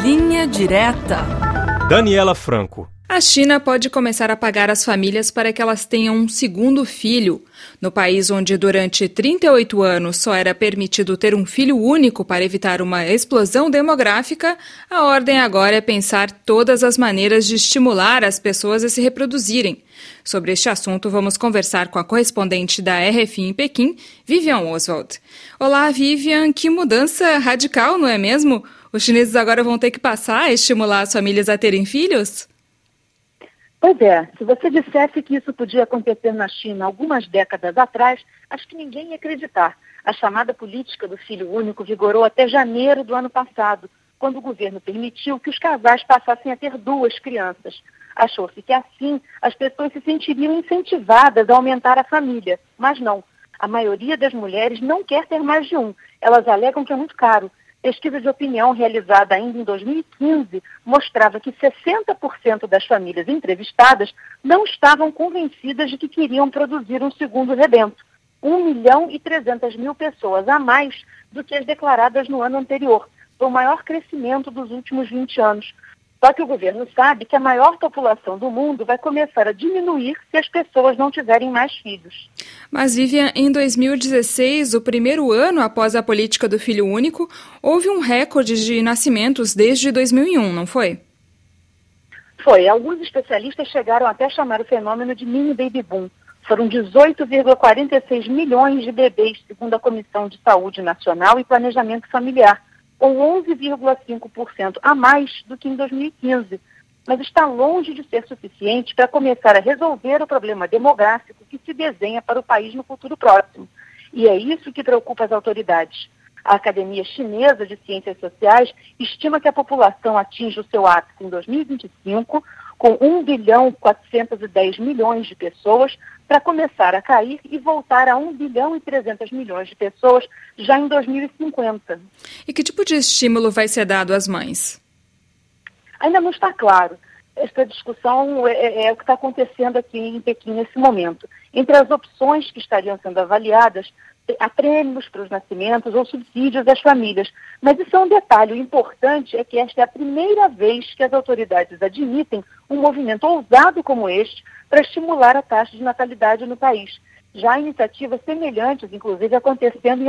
Linha Direta. Daniela Franco. A China pode começar a pagar as famílias para que elas tenham um segundo filho. No país onde durante 38 anos só era permitido ter um filho único para evitar uma explosão demográfica, a ordem agora é pensar todas as maneiras de estimular as pessoas a se reproduzirem. Sobre este assunto, vamos conversar com a correspondente da RFI em Pequim, Vivian Oswald. Olá, Vivian, que mudança radical, não é mesmo? Os chineses agora vão ter que passar a estimular as famílias a terem filhos? Pois é, se você dissesse que isso podia acontecer na China algumas décadas atrás, acho que ninguém ia acreditar. A chamada política do filho único vigorou até janeiro do ano passado, quando o governo permitiu que os casais passassem a ter 2 crianças. Achou-se que assim as pessoas se sentiriam incentivadas a aumentar a família, mas não. A maioria das mulheres não quer ter mais de um. Elas alegam que é muito caro. Pesquisa de opinião realizada ainda em 2015 mostrava que 60% das famílias entrevistadas não estavam convencidas de que queriam produzir um segundo rebento. 1.300.000 pessoas a mais do que as declaradas no ano anterior. Foi o maior crescimento dos últimos 20 anos. Só que o governo sabe que a maior população do mundo vai começar a diminuir se as pessoas não tiverem mais filhos. Mas, Vivian, em 2016, o primeiro ano após a política do filho único, houve um recorde de nascimentos desde 2001, não foi? Foi. Alguns especialistas chegaram até a chamar o fenômeno de mini baby boom. Foram 18,46 milhões de bebês, segundo a Comissão de Saúde Nacional e Planejamento Familiar, com 11,5% a mais do que em 2015. Mas está longe de ser suficiente para começar a resolver o problema demográfico que se desenha para o país no futuro próximo. E é isso que preocupa as autoridades. A Academia Chinesa de Ciências Sociais estima que a população atinge o seu ápice em 2025, com 1,410 bilhão de pessoas, para começar a cair e voltar a 1,3 bilhão de pessoas já em 2050. E que tipo de estímulo vai ser dado às mães? Ainda não está claro. Esta discussão é o que está acontecendo aqui em Pequim nesse momento. Entre as opções que estariam sendo avaliadas, há prêmios para os nascimentos ou subsídios às famílias. Mas isso é um detalhe. O importante é que esta é a primeira vez que as autoridades admitem um movimento ousado como este para estimular a taxa de natalidade no país. Já há iniciativas semelhantes, inclusive, acontecendo em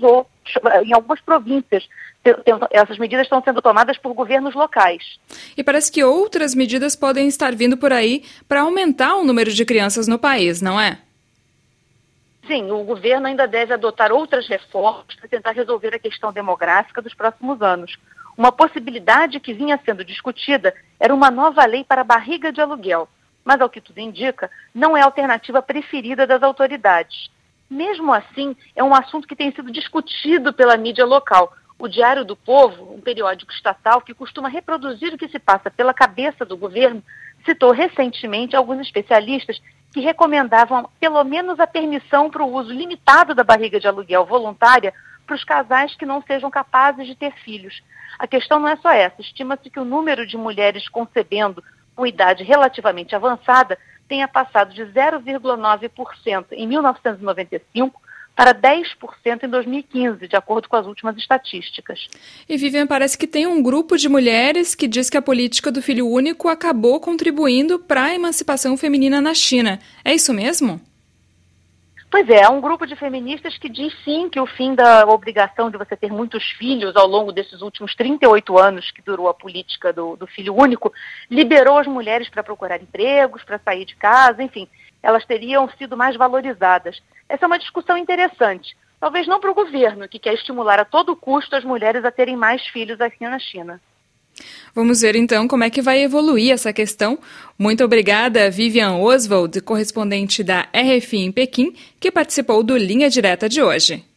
algumas províncias. Essas medidas estão sendo tomadas por governos locais. E parece que outras medidas podem estar vindo por aí para aumentar o número de crianças no país, não é? Sim, o governo ainda deve adotar outras reformas para tentar resolver a questão demográfica dos próximos anos. Uma possibilidade que vinha sendo discutida era uma nova lei para a barriga de aluguel. Mas, ao que tudo indica, não é a alternativa preferida das autoridades. Mesmo assim, é um assunto que tem sido discutido pela mídia local. O Diário do Povo, um periódico estatal que costuma reproduzir o que se passa pela cabeça do governo, citou recentemente alguns especialistas que recomendavam pelo menos a permissão para o uso limitado da barriga de aluguel voluntária para os casais que não sejam capazes de ter filhos. A questão não é só essa. Estima-se que o número de mulheres concebendo com idade relativamente avançada tenha passado de 0,9% em 1995 para 10% em 2015, de acordo com as últimas estatísticas. E, Vivian, parece que tem um grupo de mulheres que diz que a política do filho único acabou contribuindo para a emancipação feminina na China. É isso mesmo? Pois é, há um grupo de feministas que diz sim que o fim da obrigação de você ter muitos filhos ao longo desses últimos 38 anos que durou a política do filho único, liberou as mulheres para procurar empregos, para sair de casa, enfim, elas teriam sido mais valorizadas. Essa é uma discussão interessante, talvez não para o governo, que quer estimular a todo custo as mulheres a terem mais filhos aqui na China. Vamos ver então como é que vai evoluir essa questão. Muito obrigada, Vivian Oswald, correspondente da RFI em Pequim, que participou do Linha Direta de hoje.